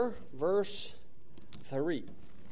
verse 3.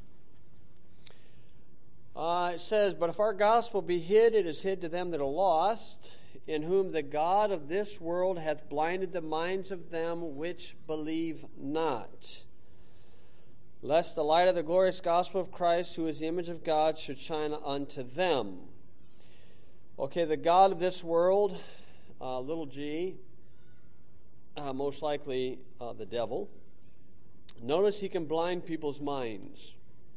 It says, "But if our gospel be hid, it is hid to them that are lost, in whom the God of this world hath blinded the minds of them which believe not, lest the light of the glorious gospel of Christ, who is the image of God, should shine unto them." Okay, the God of this world, little g, most likely the devil. Notice he can blind people's minds.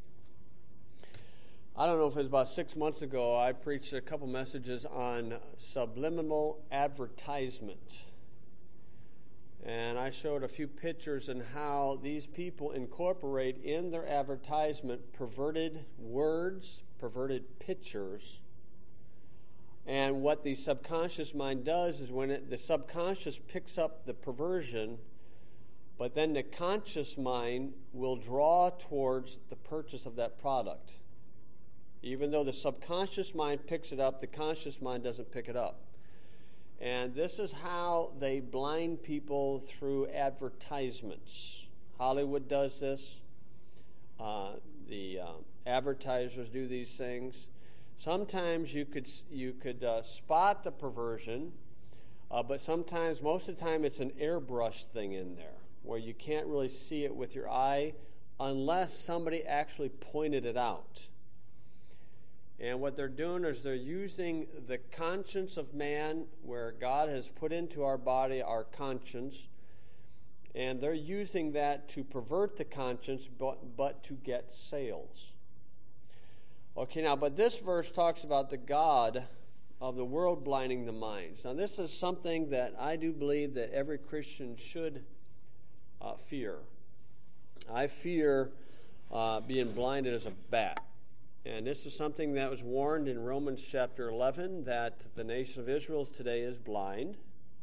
I don't know if it was about 6 months ago, I preached a couple messages on subliminal advertisement. And I showed a few pictures and how these people incorporate in their advertisement perverted words, perverted pictures. And what the subconscious mind does is when the subconscious picks up the perversion, but then the conscious mind will draw towards the purchase of that product. Even though the subconscious mind picks it up, the conscious mind doesn't pick it up. And this is how they blind people through advertisements. Hollywood does this. The advertisers do these things. Sometimes you could spot the perversion, but sometimes, most of the time, it's an airbrush thing in there where you can't really see it with your eye unless somebody actually pointed it out. And what they're doing is they're using the conscience of man, where God has put into our body our conscience, and they're using that to pervert the conscience, but to get sales. Okay, now, but this verse talks about the God of the world blinding the minds. Now, this is something that I do believe that every Christian should fear. I fear being blinded as a bat. And this is something that was warned in Romans chapter 11, that the nation of Israel today is blind.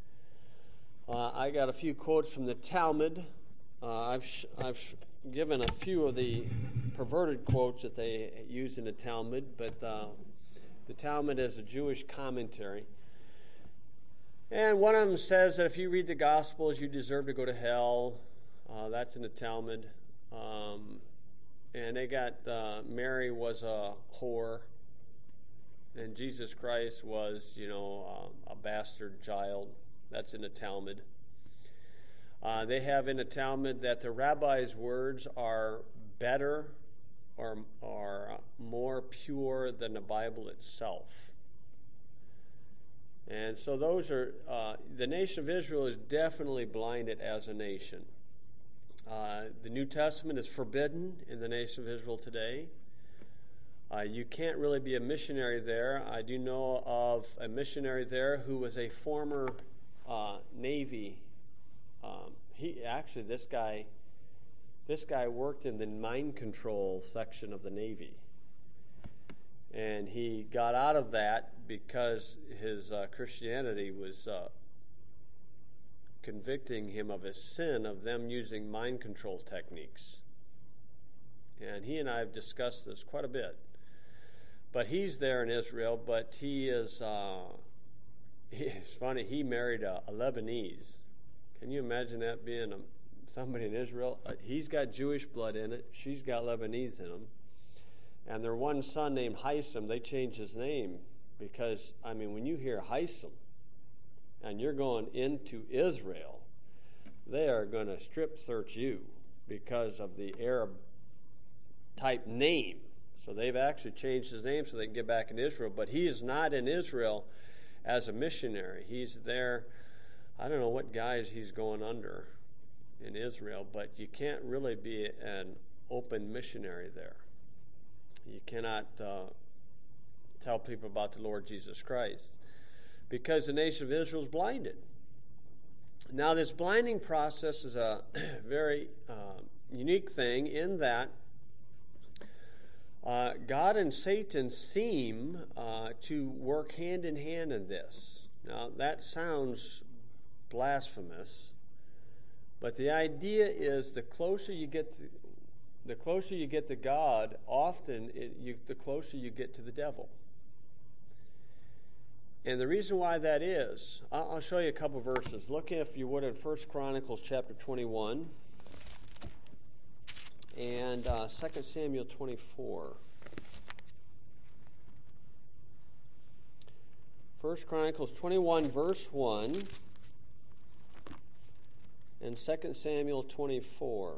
I got a few quotes from the Talmud. I've given a few of the perverted quotes that they use in the Talmud, but the Talmud is a Jewish commentary. And one of them says that if you read the Gospels, you deserve to go to hell. That's in the Talmud. And they got Mary was a whore, and Jesus Christ was, a bastard child. That's in the Talmud. They have in the Talmud that the rabbi's words are better or more pure than the Bible itself. And so those are, the nation of Israel is definitely blinded as a nation. The New Testament is forbidden in the nation of Israel today. You can't really be a missionary there. I do know of a missionary there who was a former Navy. This guy worked in the mind control section of the Navy. And he got out of that because his Christianity was convicting him of his sin of them using mind control techniques. And he and I have discussed this quite a bit. But he's there in Israel, but he is, it's funny, he married a Lebanese. Can you imagine that being somebody in Israel? He's got Jewish blood in it. She's got Lebanese in him. And their one son named Hisam, they changed his name because, when you hear Hisam, and you're going into Israel, they are going to strip search you because of the Arab type name. So they've actually changed his name so they can get back in Israel. But he is not in Israel as a missionary. He's there, I don't know what guise he's going under in Israel, but you can't really be an open missionary there. You cannot tell people about the Lord Jesus Christ, because the nation of Israel is blinded. Now, this blinding process is a very unique thing in that God and Satan seem to work hand in hand in this. Now, that sounds blasphemous, but the idea is the closer you get to God, often the closer you get to the devil. And the reason why that is, I'll show you a couple verses. Look, if you would, in 1 Chronicles chapter 21. and 2 Samuel 24. 1 Chronicles 21, verse 1, and 2 Samuel 24.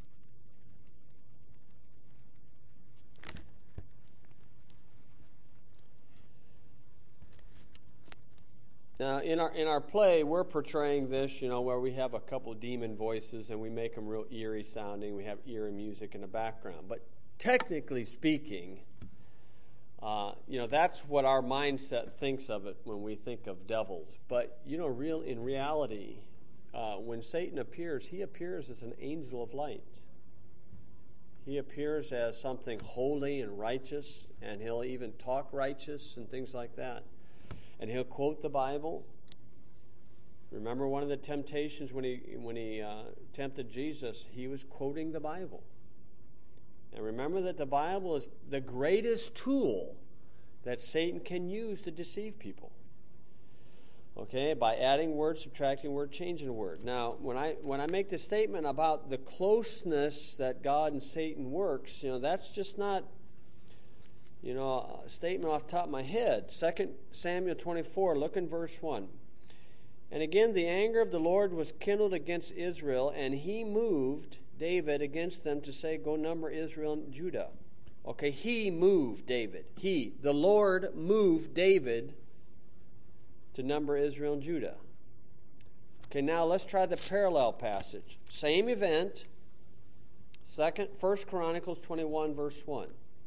Now, in our play, we're portraying this, where we have a couple demon voices and we make them real eerie sounding. We have eerie music in the background. But technically speaking, that's what our mindset thinks of it when we think of devils. But, in reality, when Satan appears, he appears as an angel of light. He appears as something holy and righteous, and he'll even talk righteous and things like that. And he'll quote the Bible. Remember one of the temptations when he tempted Jesus, he was quoting the Bible. And remember that the Bible is the greatest tool that Satan can use to deceive people. Okay, by adding word, subtracting word, changing word. Now, when I make the statement about the closeness that God and Satan works, that's just not a statement off the top of my head. 2 Samuel 24, look in verse 1. And again, the anger of the Lord was kindled against Israel, and he moved David against them to say, go number Israel and Judah. Okay, he moved David. The Lord moved David to number Israel and Judah. Okay, now let's try the parallel passage. Same event, 1 Chronicles 21, verse 1.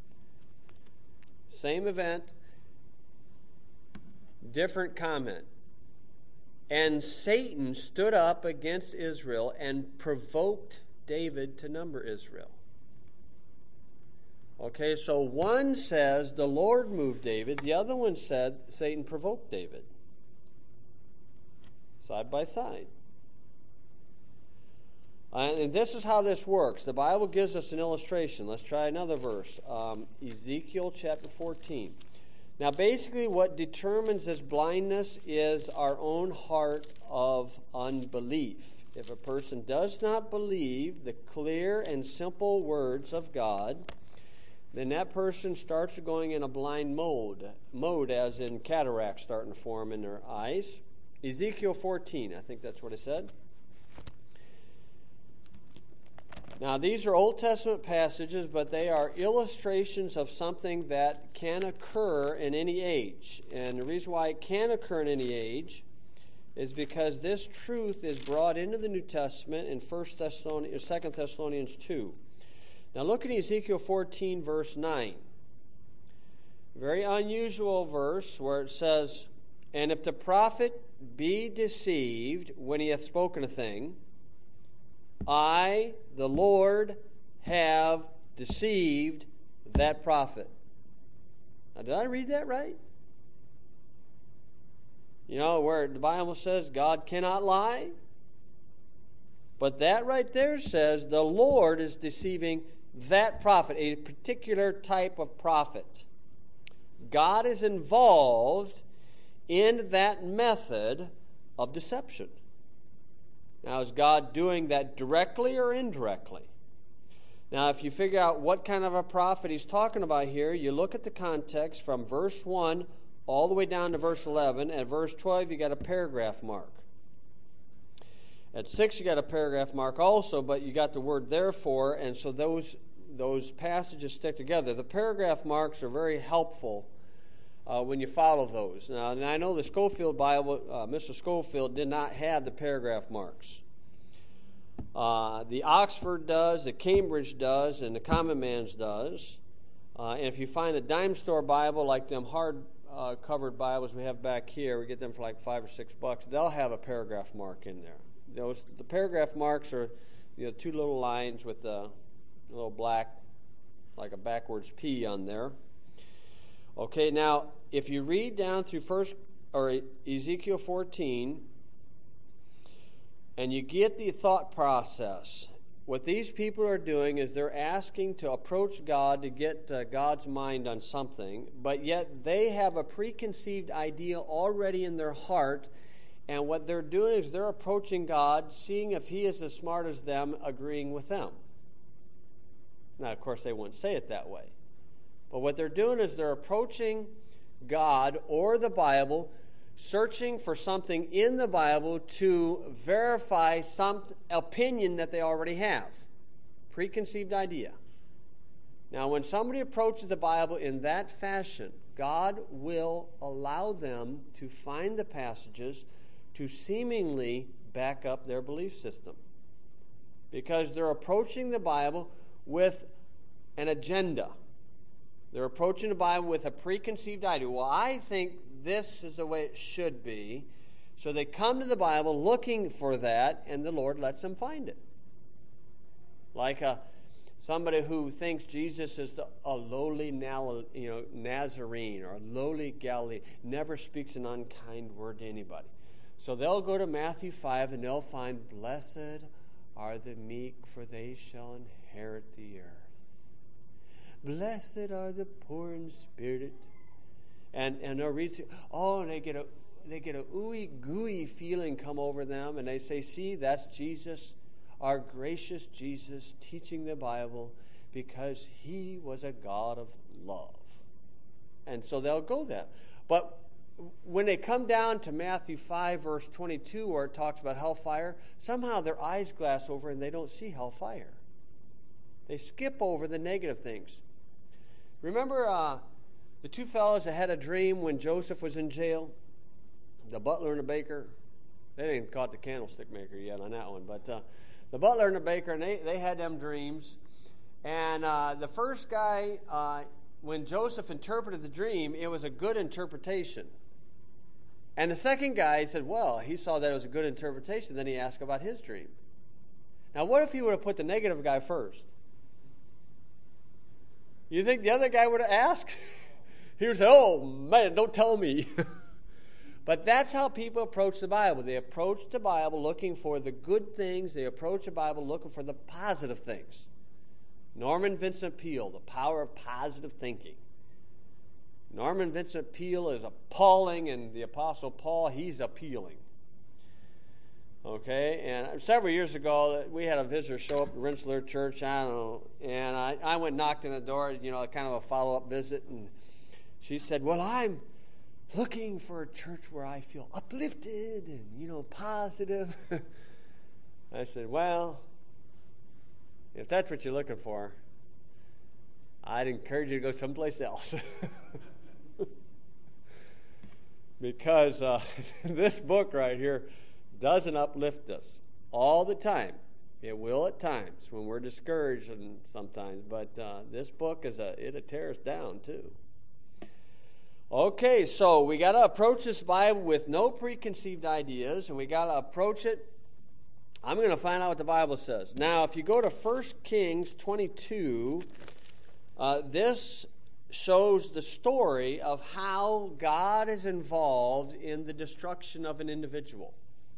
Same event, different comment. And Satan stood up against Israel and provoked David to number Israel. Okay, so one says the Lord moved David. The other one said Satan provoked David. Side by side. And this is how this works. The Bible gives us an illustration. Let's try another verse. Ezekiel chapter 14. Now, basically what determines this blindness is our own heart of unbelief. If a person does not believe the clear and simple words of God, then that person starts going in a blind mode as in cataracts starting to form in their eyes. Ezekiel 14, I think that's what it said. Now, these are Old Testament passages, but they are illustrations of something that can occur in any age. And the reason why it can occur in any age is because this truth is brought into the New Testament in 2 Thessalonians 2. Now, look at Ezekiel 14, verse 9. Very unusual verse where it says, and if the prophet be deceived when he hath spoken a thing, I, the Lord, have deceived that prophet. Now, did I read that right? Where the Bible says God cannot lie? But that right there says the Lord is deceiving that prophet, a particular type of prophet. God is involved in that method of deception. Now, is God doing that directly or indirectly? Now, if you figure out what kind of a prophet he's talking about here, you look at the context from verse 1 all the way down to verse 11. At verse 12, you got a paragraph mark. At 6, you got a paragraph mark also, but you got the word therefore, and so those passages stick together. The paragraph marks are very helpful when you follow those. Now, and I know the Schofield Bible, Mr. Schofield did not have the paragraph marks. The Oxford does, the Cambridge does, and the Common Man's does. And if you find a dime store Bible like them hard covered Bibles we have back here, we get them for like $5 or $6. They'll have a paragraph mark in there. The paragraph marks are two little lines with a little black, like a backwards P on there. Okay, now, if you read down through Ezekiel 14, and you get the thought process, what these people are doing is they're asking to approach God to get God's mind on something, but yet they have a preconceived idea already in their heart, and what they're doing is they're approaching God, seeing if He is as smart as them, agreeing with them. Now, of course, they wouldn't say it that way. But what they're doing is they're approaching God or the Bible, searching for something in the Bible to verify some opinion that they already have. Preconceived idea. Now, when somebody approaches the Bible in that fashion, God will allow them to find the passages to seemingly back up their belief system. Because they're approaching the Bible with an agenda. They're approaching the Bible with a preconceived idea. Well, I think this is the way it should be. So they come to the Bible looking for that, and the Lord lets them find it. Like somebody who thinks Jesus is a lowly Nazarene or a lowly Galilean, never speaks an unkind word to anybody. So they'll go to Matthew 5 and they'll find, blessed are the meek, for they shall inherit the earth. Blessed are the poor in spirit. And they'll read through, and they get a ooey gooey feeling come over them, and they say, see, that's Jesus, our gracious Jesus, teaching the Bible, because he was a God of love. And so they'll go there. But when they come down to Matthew 5, verse 22, where it talks about hellfire, somehow their eyes glass over and they don't see hellfire. They skip over the negative things. Remember the two fellows that had a dream when Joseph was in jail? The butler and the baker. They didn't caught the candlestick maker yet on that one. But the butler and the baker, and they had them dreams. And the first guy, when Joseph interpreted the dream, it was a good interpretation. And the second guy said, well, he saw that it was a good interpretation. Then he asked about his dream. Now, what if he would have put the negative guy first? You think the other guy would have asked? He would say, oh, man, don't tell me. But that's how people approach the Bible. They approach the Bible looking for the good things. They approach the Bible looking for the positive things. Norman Vincent Peale, The Power of Positive Thinking. Norman Vincent Peale is appalling, and the Apostle Paul, he's appealing. Okay, and several years ago, we had a visitor show up at Rensselaer Church, and I went and knocked on the door, kind of a follow-up visit, and she said, well, I'm looking for a church where I feel uplifted and, positive. I said, well, if that's what you're looking for, I'd encourage you to go someplace else. Because this book right here doesn't uplift us all the time. It will at times when we're discouraged and sometimes, but this book it'll tear us down too. Okay, so we got to approach this Bible with no preconceived ideas, and we got to approach it. I'm going to find out what the Bible says. Now, if you go to 1 Kings 22, this shows the story of how God is involved in the destruction of an individual.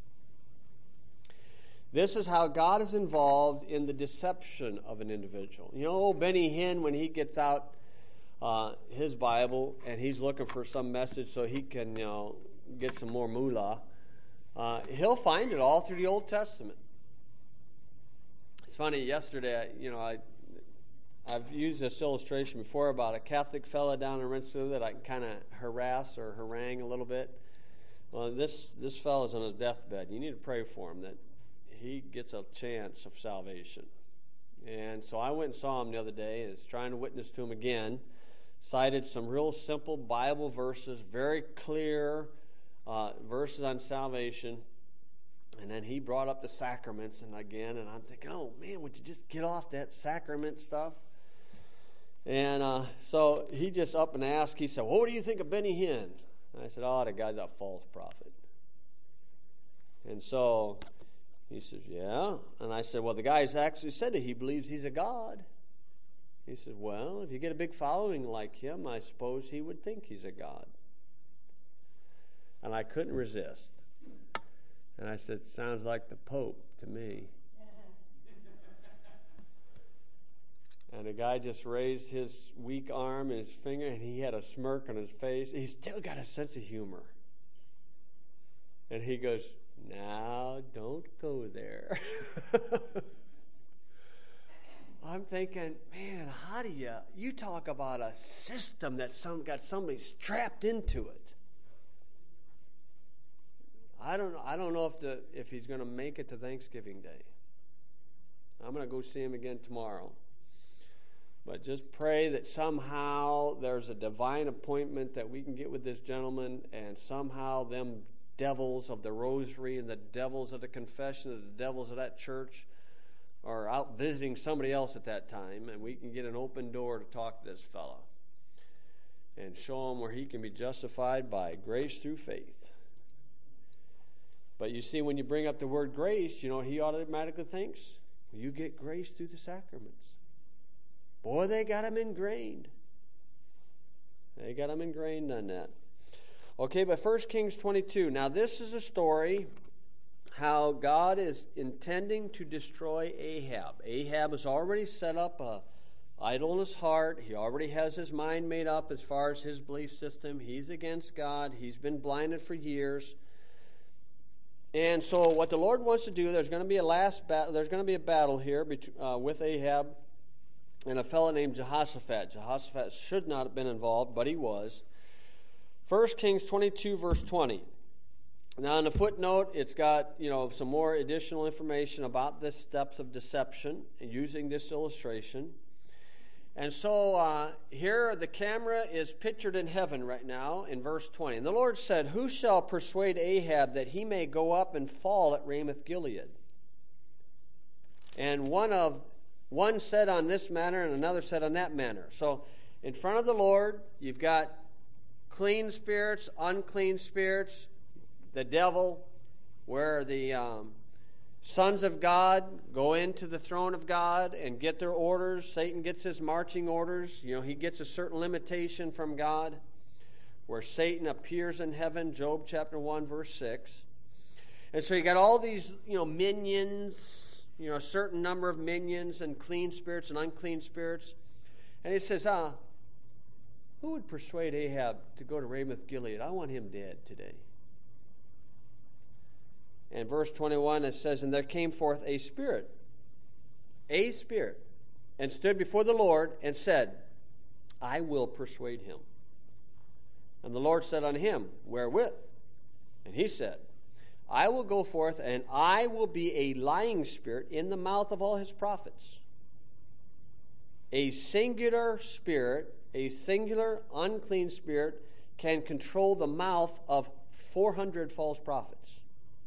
This is how God is involved in the deception of an individual. Old Benny Hinn, when he gets out his Bible and he's looking for some message so he can, get some more moolah, he'll find it all through the Old Testament. It's funny, yesterday, I've used this illustration before about a Catholic fella down in Rensselaer that I can kind of harass or harangue a little bit. Well, this fella's on his deathbed. You need to pray for him that he gets a chance of salvation. And so I went and saw him the other day and was trying to witness to him again. Cited some real simple Bible verses, very clear verses on salvation. And then he brought up the sacraments and I'm thinking, oh man, would you just get off that sacrament stuff? And so he just up and asked, he said, well, what do you think of Benny Hinn? And I said, oh, the guy's a false prophet. And so he says, yeah. And I said, well, the guy's actually said that he believes he's a god. He said, well, if you get a big following like him, I suppose he would think he's a god. And I couldn't resist. And I said, sounds like the Pope to me. And the guy just raised his weak arm and his finger, and he had a smirk on his face. He's still got a sense of humor. And he goes, now, don't go there. I'm thinking, man, how do you talk about a system that got somebody strapped into it. I don't know if he's going to make it to Thanksgiving Day. I'm going to go see him again tomorrow. But just pray that somehow there's a divine appointment that we can get with this gentleman, and somehow them devils of the rosary and the devils of the confession and the devils of that church are out visiting somebody else at that time, and we can get an open door to talk to this fella and show him where he can be justified by grace through faith. But you see, when you bring up the word grace, you know what he automatically thinks? You get grace through the sacraments. Boy, they got him ingrained. They got him ingrained on that. Okay, but 1 Kings 22. Now, this is a story how God is intending to destroy Ahab. Ahab has already set up an idol in his heart. He already has his mind made up as far as his belief system. He's against God. He's been blinded for years. And so what the Lord wants to do, there's going to be a battle here with Ahab and a fellow named Jehoshaphat. Jehoshaphat should not have been involved, but he was. 1 Kings 22, verse 20. Now, in the footnote, it's got some more additional information about the steps of deception using this illustration. And so here the camera is pictured in heaven right now in verse 20. And the Lord said, "Who shall persuade Ahab that he may go up and fall at Ramoth-Gilead?" And one said on this manner and another said on that manner. So in front of the Lord, you've got clean spirits, unclean spirits, the devil, where the sons of God go into the throne of God and get their orders. Satan gets his marching orders. He gets a certain limitation from God, where Satan appears in heaven, Job chapter 1, verse 6. And so you got all these, minions, a certain number of minions and clean spirits and unclean spirits. And he says, who would persuade Ahab to go to Ramoth-Gilead? I want him dead today. And verse 21, it says, "And there came forth a spirit, and stood before the Lord and said, I will persuade him. And the Lord said unto him, Wherewith? And he said, I will go forth, and I will be a lying spirit in the mouth of all his prophets." A singular spirit, a singular unclean spirit, can control the mouth of 400 false prophets.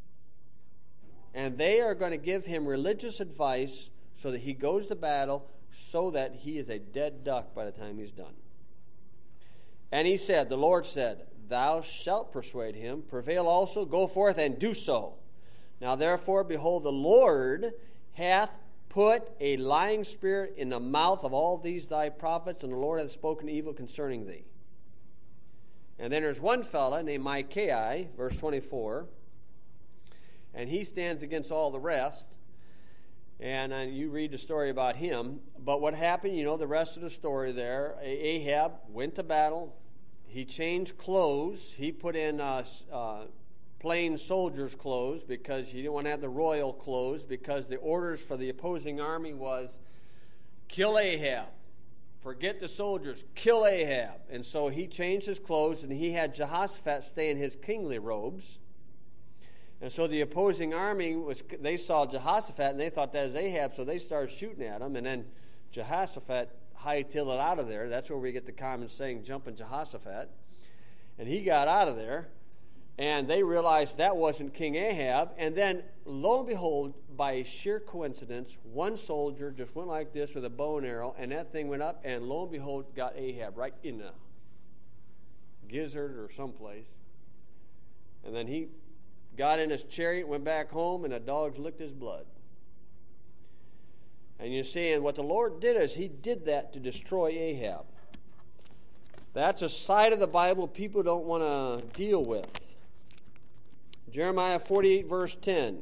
And they are going to give him religious advice so that he goes to battle, so that he is a dead duck by the time he's done. And he said, the Lord said, Thou shalt persuade him, prevail also, go forth and do so. Now therefore, behold, the Lord hath put a lying spirit in the mouth of all these thy prophets, and the Lord hath spoken evil concerning thee. And then there's one fella named Micaiah, verse 24, and he stands against all the rest. And you read the story about him. But what happened, the rest of the story there. Ahab went to battle. He changed clothes. He put in plain soldier's clothes because he didn't want to have the royal clothes, because the orders for the opposing army was kill Ahab. Forget the soldiers. Kill Ahab. And so he changed his clothes, and he had Jehoshaphat stay in his kingly robes. And so the opposing army, they saw Jehoshaphat, and they thought that was Ahab, so they started shooting at him. And then Jehoshaphat hightailed it out of there. That's where we get the common saying, jumping Jehoshaphat. And he got out of there, and they realized that wasn't King Ahab. And then, lo and behold, by sheer coincidence, one soldier just went like this with a bow and arrow, and that thing went up, and lo and behold, got Ahab right in the gizzard or someplace. And then he got in his chariot, went back home, and the dogs licked his blood. And you see, and what the Lord did is he did that to destroy Ahab. That's a side of the Bible people don't want to deal with. Jeremiah 48, verse 10.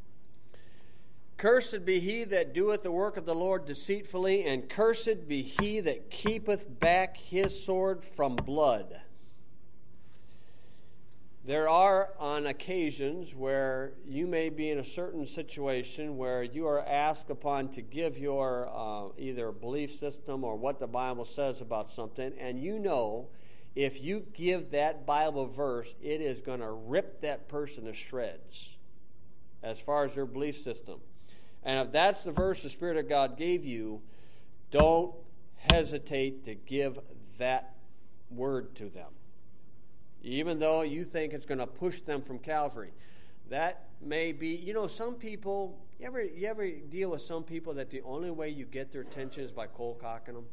Cursed be he that doeth the work of the Lord deceitfully, and cursed be he that keepeth back his sword from blood. There are on occasions where you may be in a certain situation where you are asked upon to give your either belief system or what the Bible says about something, and you know if you give that Bible verse, it is going to rip that person to shreds as far as their belief system. And if that's the verse the Spirit of God gave you, don't hesitate to give that word to them. Even though you think it's going to push them from Calvary. That may be, some people, you ever deal with some people that the only way you get their attention is by cold cocking them?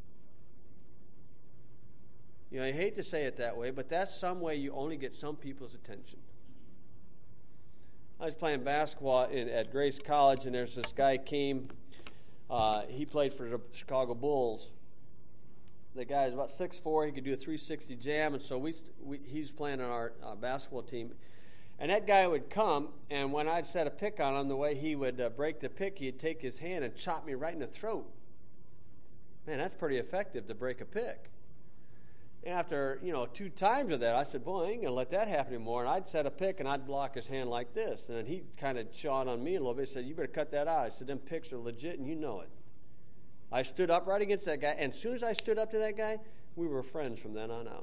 I hate to say it that way, but that's some way you only get some people's attention. I was playing basketball at Grace College, and there's this guy came, he played for the Chicago Bulls. The guy is about 6'4", he could do a 360 jam, and so he was playing on our basketball team. And that guy would come, and when I'd set a pick on him, the way he would break the pick, he'd take his hand and chop me right in the throat. Man, that's pretty effective to break a pick. After, 2 times of that, I said, boy, I ain't going to let that happen anymore. And I'd set a pick, and I'd block his hand like this. And then he kind of shot on me a little bit. He said, you better cut that out. I said, them picks are legit, and you know it. I stood up right against that guy, and as soon as I stood up to that guy, we were friends from then on out.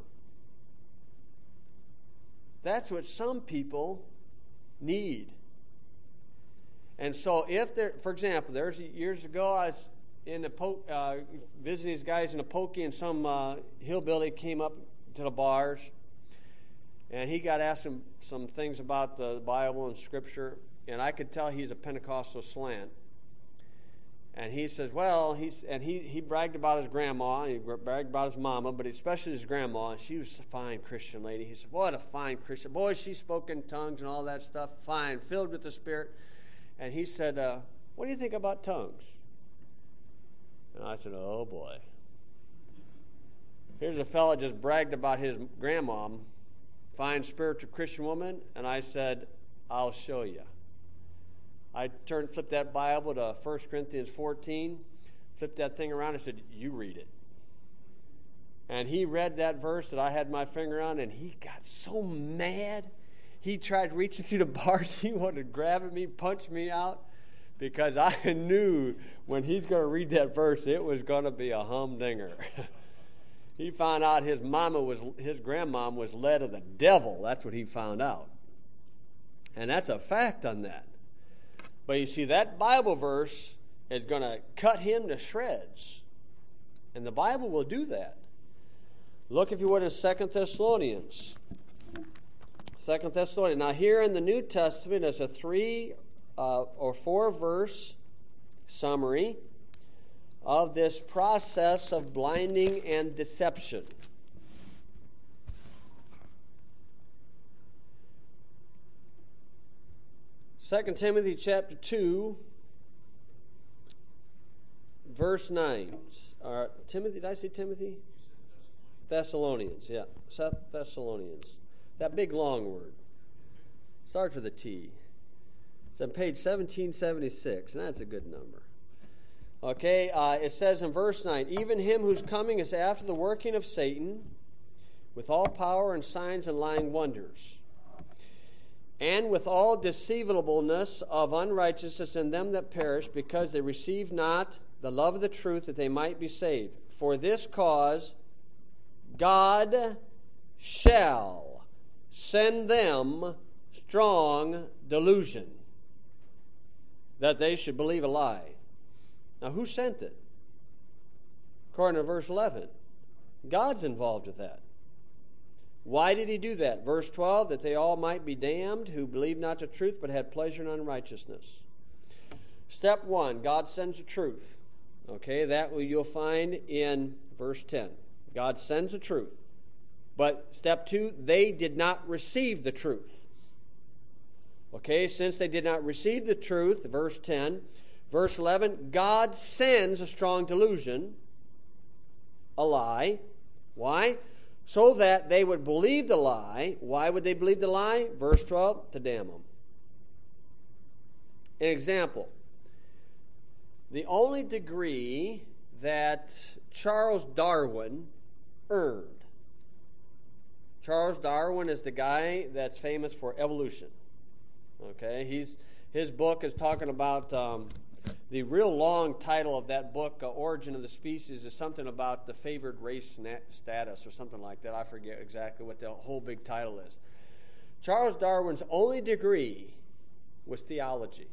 That's what some people need. And so if there, for example, there's years ago, I was in the visiting these guys in a pokey, and some hillbilly came up to the bars, and he got asked some things about the Bible and Scripture, and I could tell he's a Pentecostal slant. And he says, he bragged about his grandma, and he bragged about his mama, but especially his grandma, and she was a fine Christian lady. He said, what a fine Christian. Boy, she spoke in tongues and all that stuff, fine, filled with the Spirit. And he said, what do you think about tongues? And I said, oh, boy. Here's a fella just bragged about his grandmom, fine spiritual Christian woman, and I said, I'll show you. I flipped that Bible to 1 Corinthians 14, flipped that thing around and said, you read it. And he read that verse that I had my finger on, and he got so mad. He tried reaching through the bars. He wanted to grab at me, punch me out, because I knew when he's going to read that verse, it was going to be a humdinger. He found out his grandmom was led of the devil. That's what he found out. And that's a fact on that. But you see, that Bible verse is going to cut him to shreds. And the Bible will do that. Look, if you would, in 2 Thessalonians. 2 Thessalonians. Now, here in the New Testament, there's a 3 or 4 verse summary of this process of blinding and deception. 2 Timothy chapter 2, verse 9. Timothy, did I say Timothy? Thessalonians, yeah. Thessalonians. That big long word. Starts with a T. It's on page 1776, and that's a good number. Okay, it says in verse 9, even him whose coming is after the working of Satan, with all power and signs and lying wonders, and with all deceivableness of unrighteousness in them that perish, because they receive not the love of the truth, that they might be saved. For this cause God shall send them strong delusion, that they should believe a lie. Now, who sent it? According to verse 11, God's involved with that. Why did he do that? Verse 12, that they all might be damned who believe not the truth, but had pleasure in unrighteousness. Step 1, God sends the truth. Okay, that you'll find in verse 10. God sends the truth. But step 2, they did not receive the truth. Okay, since they did not receive the truth, verse 10. Verse 11, God sends a strong delusion, a lie. Why? So that they would believe the lie. Why would they believe the lie? Verse 12, to damn them. An example. The only degree that Charles Darwin earned. Charles Darwin is the guy that's famous for evolution. Okay, his book is talking about the real long title of that book, Origin of the Species, is something about the favored race status or something like that. I forget exactly what the whole big title is. Charles Darwin's only degree was theology.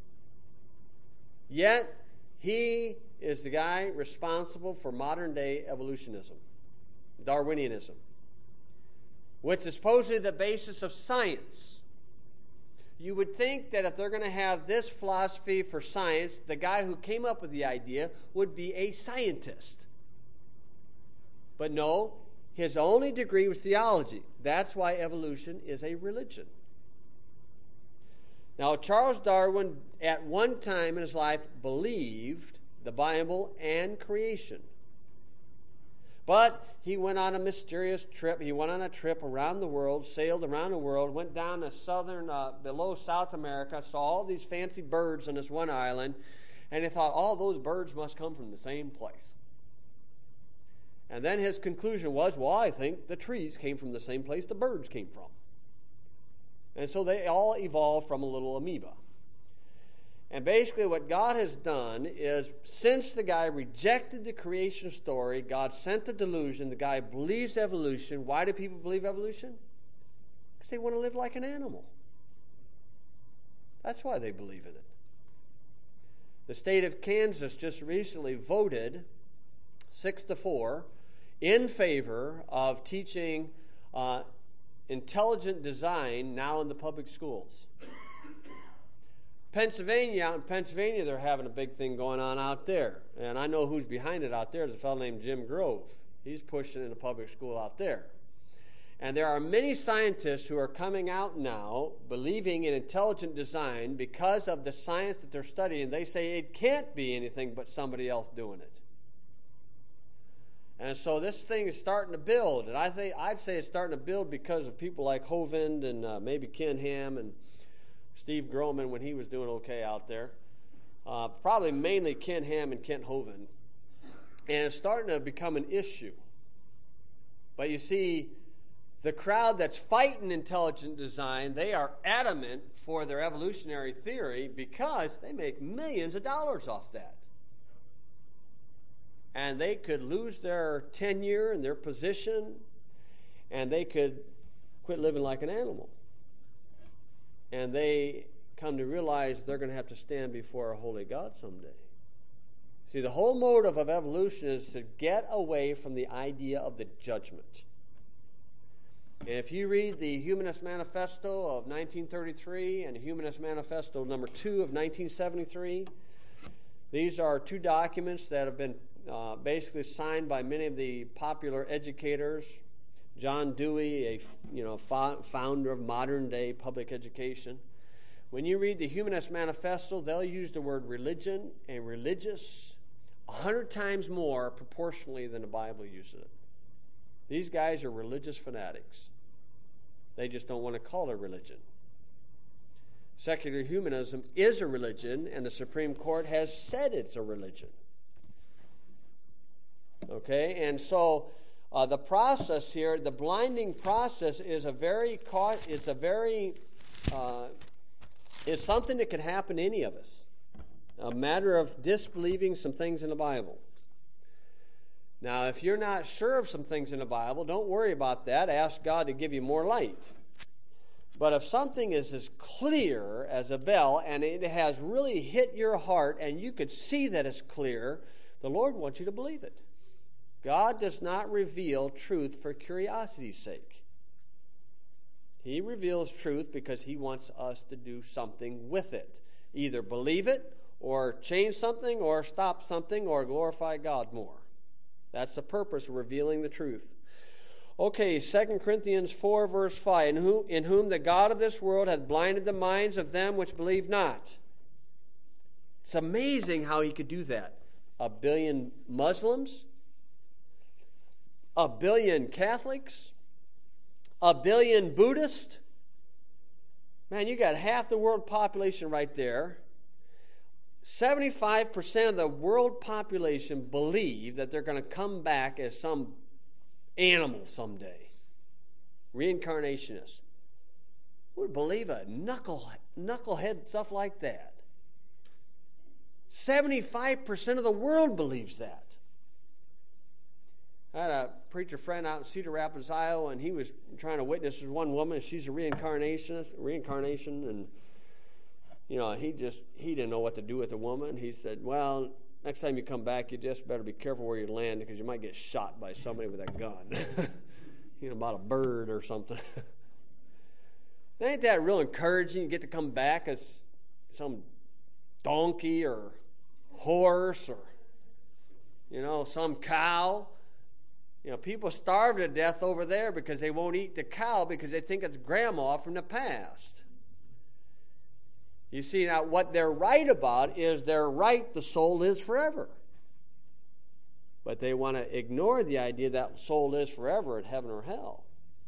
Yet, he is the guy responsible for modern-day evolutionism, Darwinianism, which is supposedly the basis of science. You would think that if they're going to have this philosophy for science, the guy who came up with the idea would be a scientist. But no, his only degree was theology. That's why evolution is a religion. Now, Charles Darwin, at one time in his life, believed the Bible and creation. But he went on a mysterious trip. He went on a trip around the world, sailed around the world, went down to below South America, saw all these fancy birds on this one island, and he thought all those birds must come from the same place. And then his conclusion was, well, I think the trees came from the same place the birds came from. And so they all evolved from a little amoeba. And basically what God has done is, since the guy rejected the creation story, God sent the delusion, the guy believes evolution. Why do people believe evolution? Because they want to live like an animal. That's why they believe in it. The state of Kansas just recently voted 6-4 in favor of teaching intelligent design now in the public schools. Pennsylvania, they're having a big thing going on out there. And I know who's behind it out there. There's a fellow named Jim Grove. He's pushing it in the public school out there. And there are many scientists who are coming out now believing in intelligent design because of the science that they're studying. They say it can't be anything but somebody else doing it. And so this thing is starting to build. And I'd say it's starting to build because of people like Hovind and maybe Ken Ham and Steve Groman when he was doing okay out there. Probably mainly Ken Ham and Kent Hovind. And it's starting to become an issue. But you see, the crowd that's fighting intelligent design, they are adamant for their evolutionary theory because they make millions of dollars off that. And they could lose their tenure and their position, and they could quit living like an animal. And they come to realize they're going to have to stand before a holy God someday. See, the whole motive of evolution is to get away from the idea of the judgment. And if you read the Humanist Manifesto of 1933 and the Humanist Manifesto number 2 of 1973, these are two documents that have been basically signed by many of the popular educators. John Dewey, founder of modern-day public education. When you read the Humanist Manifesto, they'll use the word religion and religious 100 times more proportionally than the Bible uses it. These guys are religious fanatics. They just don't want to call it a religion. Secular humanism is a religion, and the Supreme Court has said it's a religion. Okay, and so the process here, the blinding process, is it's something that could happen to any of us. A matter of disbelieving some things in the Bible. Now, if you're not sure of some things in the Bible, don't worry about that. Ask God to give you more light. But if something is as clear as a bell and it has really hit your heart and you could see that it's clear, the Lord wants you to believe it. God does not reveal truth for curiosity's sake. He reveals truth because he wants us to do something with it. Either believe it, or change something, or stop something, or glorify God more. That's the purpose of revealing the truth. Okay, 2 Corinthians 4, verse 5. In whom the God of this world hath blinded the minds of them which believe not. It's amazing how he could do that. 1 billion Muslims, 1 billion Catholics, 1 billion Buddhists. Man, you got half the world population right there. 75% of the world population believe that they're going to come back as some animal someday. reincarnationists. Who would believe a knucklehead stuff like that? 75% of the world believes that. I had a preacher friend out in Cedar Rapids, Iowa, and he was trying to witness this one woman. She's a reincarnation, and he didn't know what to do with the woman. He said, well, next time you come back, you just better be careful where you land because you might get shot by somebody with a gun. About a bird or something. Ain't that real encouraging? You get to come back as some donkey or horse or, some cow. People starve to death over there because they won't eat the cow because they think it's grandma from the past. You see, now what they're right about is they're right, the soul lives forever. But they want to ignore the idea that soul lives forever in heaven or hell.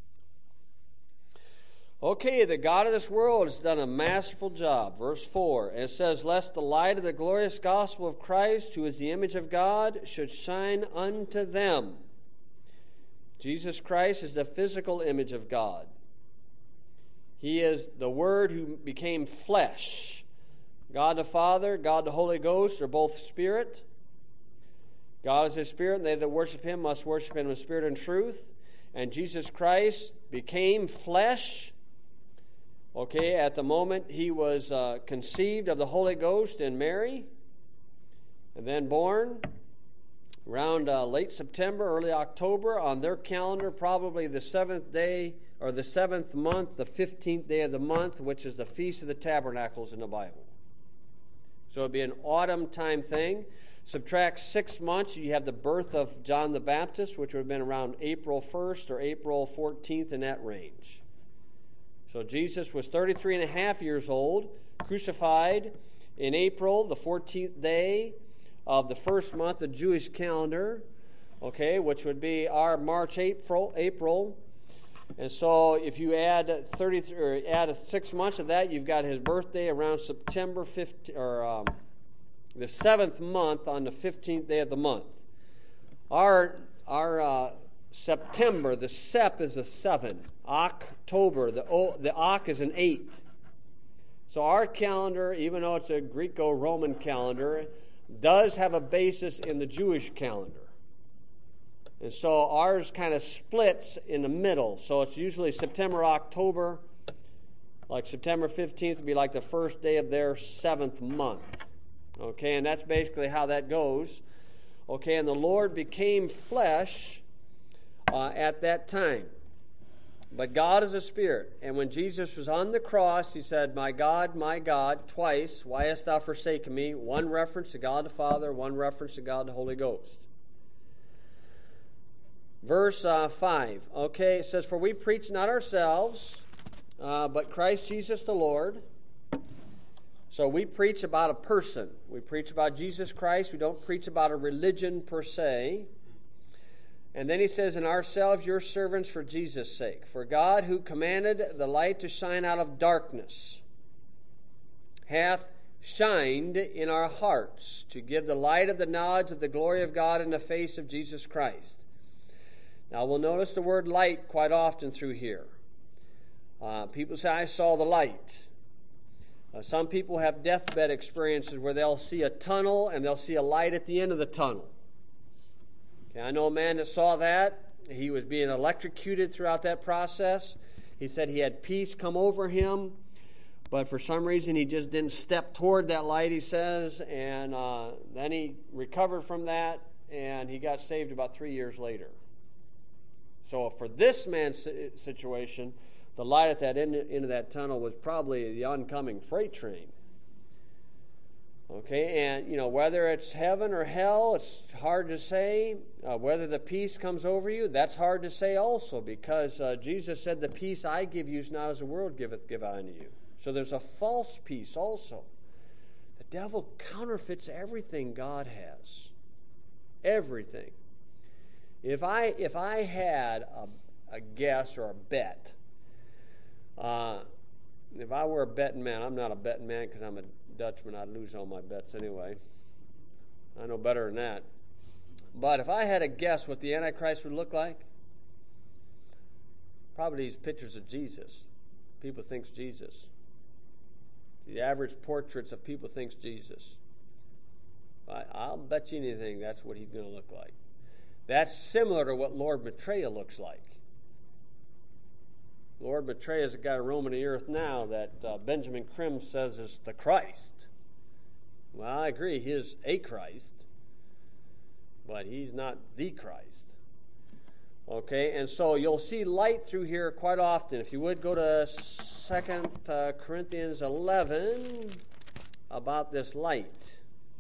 Okay, the God of this world has done a masterful job. Verse 4, and it says, lest the light of the glorious gospel of Christ, who is the image of God, should shine unto them. Jesus Christ is the physical image of God. He is the Word who became flesh. God the Father, God the Holy Ghost are both spirit. God is a spirit, and they that worship him must worship him in spirit and truth. And Jesus Christ became flesh. Okay, at the moment he was conceived of the Holy Ghost in Mary, and then born around late September, early October, on their calendar, probably the 7th day, or the 7th month, the 15th day of the month, which is the Feast of the Tabernacles in the Bible. So it would be an autumn time thing. Subtract 6 months, you have the birth of John the Baptist, which would have been around April 1st or April 14th, in that range. So Jesus was 33 and a half years old, crucified in April, the 14th day of the first month, the Jewish calendar, okay, which would be our March, April. And so if you add 6 months of that, you've got his birthday around September 15th, or the 7th month on the 15th day of the month. Our September, the Sep is a 7. October, the Oc is an 8. So our calendar, even though it's a Greco-Roman calendar, does have a basis in the Jewish calendar. And so ours kind of splits in the middle. So it's usually September, October. Like September 15th would be like the first day of their 7th month. Okay, and that's basically how that goes. Okay, and the Lord became flesh at that time. But God is a spirit. And when Jesus was on the cross, he said, my God, twice, why hast thou forsaken me? One reference to God the Father, one reference to God the Holy Ghost. Verse 5, okay, it says, for we preach not ourselves, but Christ Jesus the Lord. So we preach about a person. We preach about Jesus Christ. We don't preach about a religion per se. And then he says, and ourselves your servants for Jesus' sake. For God, who commanded the light to shine out of darkness, hath shined in our hearts to give the light of the knowledge of the glory of God in the face of Jesus Christ. Now we'll notice the word light quite often through here. People say, I saw the light. Some people have deathbed experiences where they'll see a tunnel and they'll see a light at the end of the tunnel. Okay, I know a man that saw that. He was being electrocuted throughout that process. He said he had peace come over him, but for some reason he just didn't step toward that light, he says, and then he recovered from that, and he got saved about 3 years later. So for this man's situation, the light at that end of that tunnel was probably the oncoming freight train. Okay, and whether it's heaven or hell, it's hard to say. Whether the peace comes over you, that's hard to say also, because Jesus said, the peace I give you is not as the world give unto you. So there's a false peace also. The devil counterfeits everything God has. Everything. If I had a guess or a bet, if I were a betting man, I'm not a betting man because I'm a Dutchman, I'd lose all my bets anyway. I know better than that. But if I had a guess what the Antichrist would look like, Probably these pictures of Jesus. People thinks Jesus. The average portraits of people thinks Jesus. I'll bet you anything that's what he's going to look like. That's similar to what Lord Maitreya looks like. Lord Maitreya is a guy roaming the earth now that Benjamin Krim says is the Christ. Well, I agree, he is a Christ, but he's not the Christ. Okay, and so you'll see light through here quite often. If you would go to 2 Corinthians 11 about this light.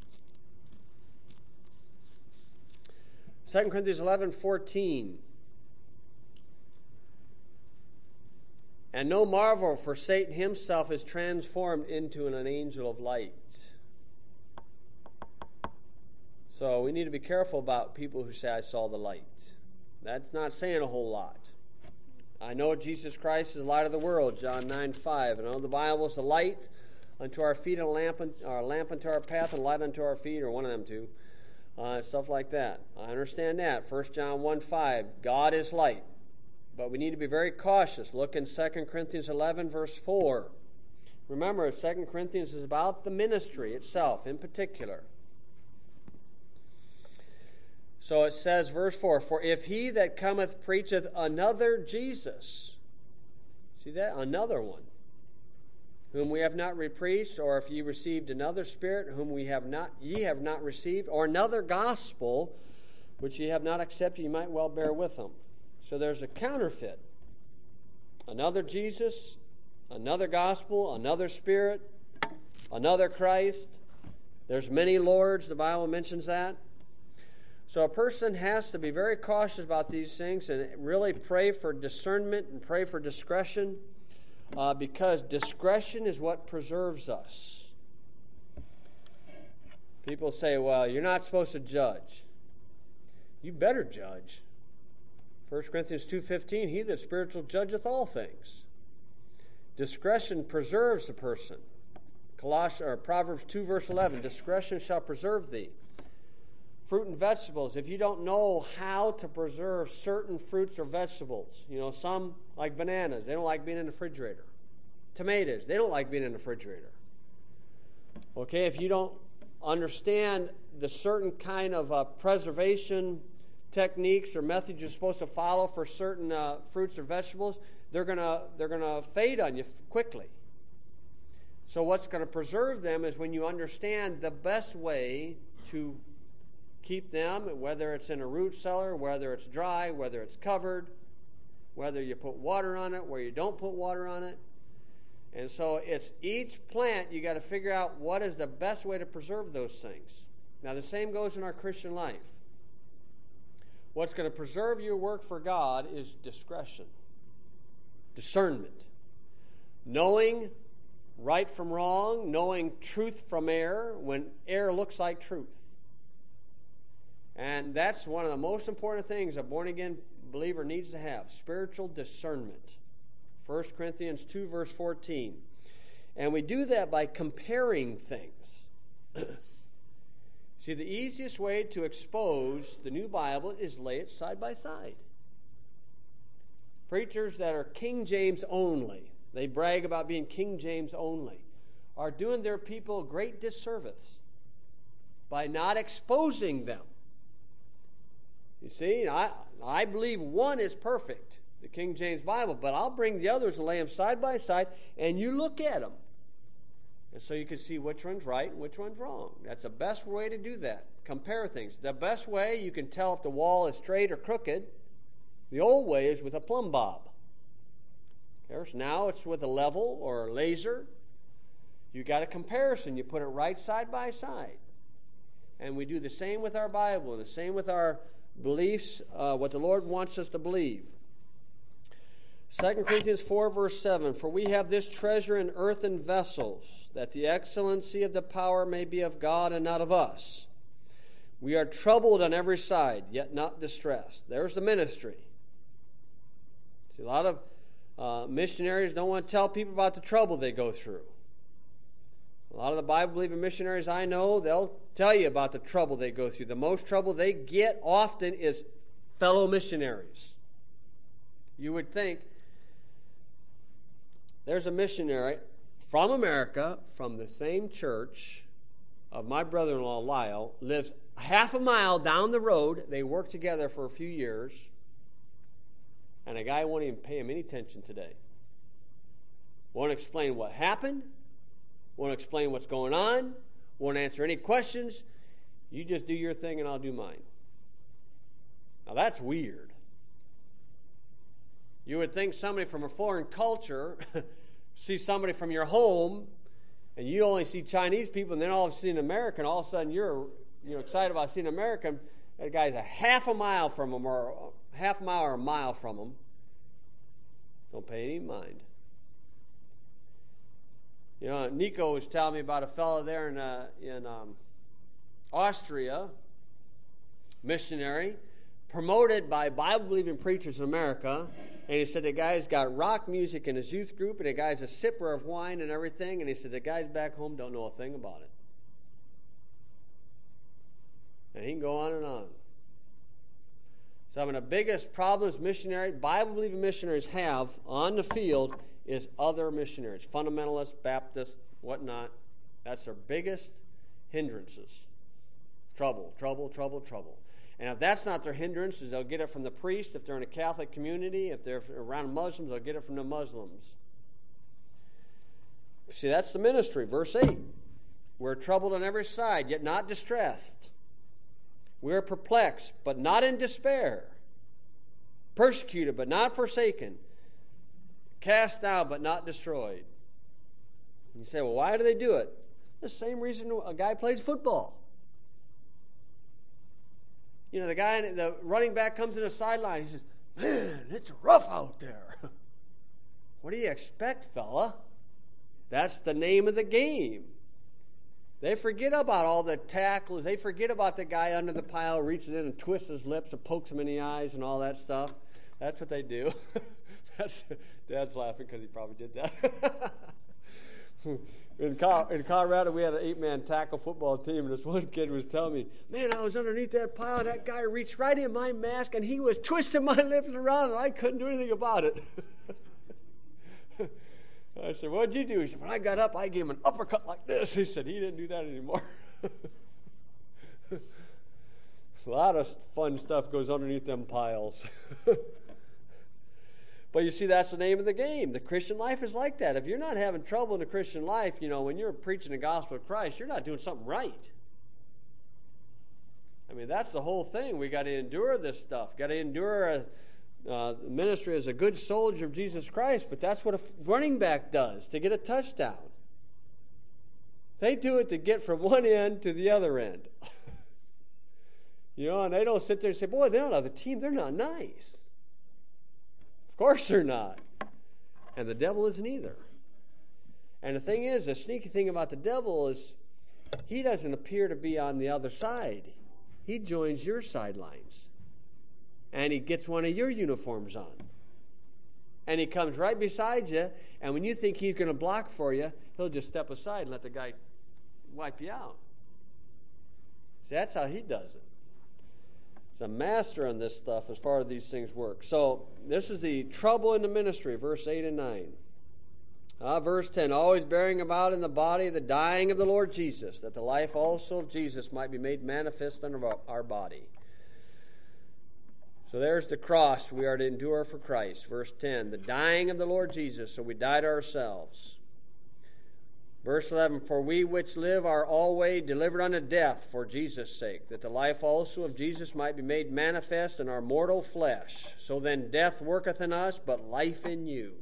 2 Corinthians 11:14. And no marvel, for Satan himself is transformed into an angel of light. So we need to be careful about people who say, I saw the light. That's not saying a whole lot. I know Jesus Christ is the light of the world, John 9:5. And I know the Bible is the light unto our feet and a lamp unto our path and light unto our feet, or one of them two. Stuff like that. I understand that. 1 John 1:5, God is light. But we need to be very cautious. Look in 2 Corinthians 11, verse 4. Remember, 2 Corinthians is about the ministry itself in particular. So it says, verse 4, for if he that cometh preacheth another Jesus, see that? Another one, whom we have not preached, or if ye received another spirit, whom ye have not received, or another gospel, which ye have not accepted, ye might well bear with them. So there's a counterfeit. Another Jesus, another gospel, another spirit, another Christ. There's many lords, the Bible mentions that. So a person has to be very cautious about these things and really pray for discernment and pray for discretion, because discretion is what preserves us. People say, well, you're not supposed to judge. You better judge. 1 Corinthians 2:15, he that spiritual judgeth all things. Discretion preserves a person. Proverbs 2, verse 11, discretion shall preserve thee. Fruit and vegetables, if you don't know how to preserve certain fruits or vegetables, some like bananas, they don't like being in the refrigerator. Tomatoes, they don't like being in the refrigerator. Okay, if you don't understand the certain kind of preservation techniques or methods you're supposed to follow for certain fruits or vegetables, they're gonna fade on you quickly. So what's going to preserve them is when you understand the best way to keep them, whether it's in a root cellar, whether it's dry, whether it's covered, whether you put water on it, where you don't put water on it. And so it's each plant, you got to figure out what is the best way to preserve those things. Now the same goes in our Christian life. What's going to preserve your work for God is discretion, discernment, knowing right from wrong, knowing truth from error when error looks like truth. And that's one of the most important things a born-again believer needs to have, spiritual discernment. 1 Corinthians 2, verse 14. And we do that by comparing things. See, the easiest way to expose the new Bible is lay it side by side. Preachers that are King James only, they brag about being King James only, are doing their people great disservice by not exposing them. You see, I believe one is perfect, the King James Bible, but I'll bring the others and lay them side by side, and you look at them. And so you can see which one's right and which one's wrong. That's the best way to do that. Compare things. The best way you can tell if the wall is straight or crooked, the old way is with a plumb bob. Okay, so now it's with a level or a laser. You got a comparison. You put it right side by side. And we do the same with our Bible and the same with our beliefs, what the Lord wants us to believe. 2 Corinthians 4, verse 7, for we have this treasure in earthen vessels, that the excellency of the power may be of God and not of us. We are troubled on every side, yet not distressed. There's the ministry. See, a lot of missionaries don't want to tell people about the trouble they go through. A lot of the Bible-believing missionaries I know, they'll tell you about the trouble they go through. The most trouble they get often is fellow missionaries. You would think there's a missionary from America, from the same church of my brother-in-law, Lyle, lives half a mile down the road. They worked together for a few years, and a guy won't even pay him any attention today. Won't explain what happened, won't explain what's going on, won't answer any questions. You just do your thing and I'll do mine. Now that's weird. You would think somebody from a foreign culture see somebody from your home, and you only see Chinese people, and then all of a sudden American, all of a sudden you're excited about seeing American. That guy's a half a mile from him, or half a mile or a mile from him. Don't pay any mind. You know, Nico was telling me about a fellow there in Austria, missionary, promoted by Bible-believing preachers in America. And he said the guy's got rock music in his youth group, and the guy's a sipper of wine and everything. And he said the guys back home don't know a thing about it. And he can go on and on. Some of the biggest problems Bible-believing missionaries have on the field is other missionaries, fundamentalists, Baptists, whatnot. That's their biggest hindrances. Trouble, trouble, trouble, trouble. And if that's not their hindrances, they'll get it from the priest. If they're in a Catholic community, if they're around Muslims, they'll get it from the Muslims. See, that's the ministry. Verse 8. We're troubled on every side, yet not distressed. We're perplexed, but not in despair. Persecuted, but not forsaken. Cast down, but not destroyed. You say, well, why do they do it? The same reason a guy plays football. You know, the running back comes to the sideline. He says, man, it's rough out there. What do you expect, fella? That's the name of the game. They forget about all the tackles. They forget about the guy under the pile reaches in and twists his lips and pokes him in the eyes and all that stuff. That's what they do. Dad's laughing because he probably did that. In Colorado, we had an 8-man tackle football team, and this one kid was telling me, man, I was underneath that pile, and that guy reached right in my mask, and he was twisting my lips around, and I couldn't do anything about it. I said, what'd you do? He said, when I got up, I gave him an uppercut like this. He said, he didn't do that anymore. A lot of fun stuff goes underneath them piles. But you see, that's the name of the game. The Christian life is like that. If you're not having trouble in the Christian life, you know, when you're preaching the gospel of Christ, you're not doing something right. I mean, that's the whole thing. We got to endure this stuff. Got to endure ministry as a good soldier of Jesus Christ. But that's what a running back does to get a touchdown. They do it to get from one end to the other end. You know, and they don't sit there and say, boy, they're not the team. They're not nice. Of course they're not. And the devil isn't either. And the thing is, the sneaky thing about the devil is he doesn't appear to be on the other side. He joins your sidelines. And he gets one of your uniforms on. And he comes right beside you, and when you think he's going to block for you, he'll just step aside and let the guy wipe you out. See, that's how he does it. A master on this stuff as far as these things work. So this is the trouble in the ministry, verse 8 and 9. Verse 10, always bearing about in the body the dying of the Lord Jesus, that the life also of Jesus might be made manifest in our body. So there's the cross we are to endure for Christ. Verse 10, the dying of the Lord Jesus, so we die to ourselves. Verse 11, for we which live are always delivered unto death for Jesus' sake, that the life also of Jesus might be made manifest in our mortal flesh. So then death worketh in us, but life in you.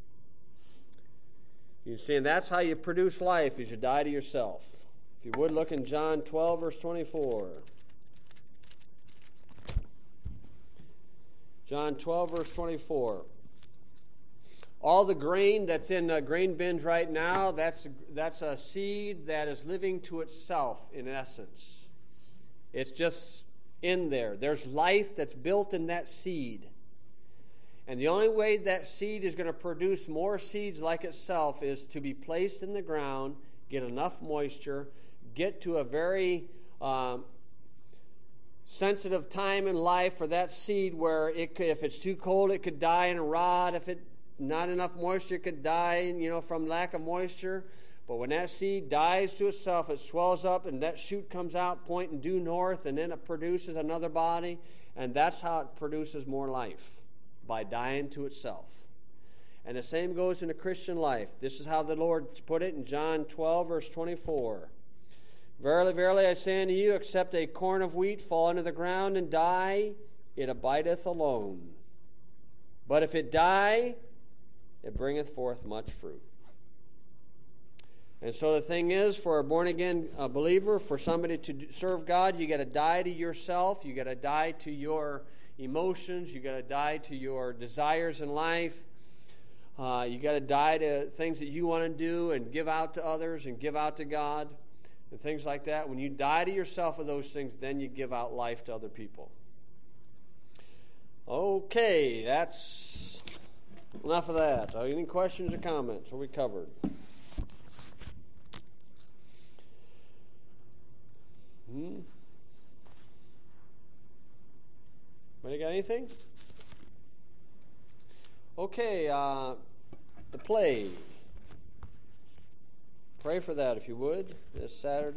You see, and that's how you produce life, is you die to yourself. If you would, look in John 12, verse 24. John 12, verse 24. All the grain that's in grain bins right now, that's a seed that is living to itself in essence. It's just in there. There's life that's built in that seed. And the only way that seed is going to produce more seeds like itself is to be placed in the ground, get enough moisture, get to a very sensitive time in life for that seed where if it's too cold, it could die and rot. If it not enough moisture, it could die, from lack of moisture. But when that seed dies to itself, it swells up, and that shoot comes out pointing due north, and then it produces another body, and that's how it produces more life, by dying to itself. And the same goes in the Christian life. This is how the Lord put it in John 12, verse 24. Verily, verily, I say unto you, except a corn of wheat fall into the ground and die, it abideth alone. But if it die, it bringeth forth much fruit. And so the thing is, for a born-again believer, for somebody to serve God, you got to die to yourself. You got to die to your emotions. You got to die to your desires in life. You got to die to things that you want to do and give out to others and give out to God and things like that. When you die to yourself of those things, then you give out life to other people. Okay, that's enough of that. Any questions or comments? Are we covered? Anybody got anything? Okay, the play. Pray for that if you would, this Saturday.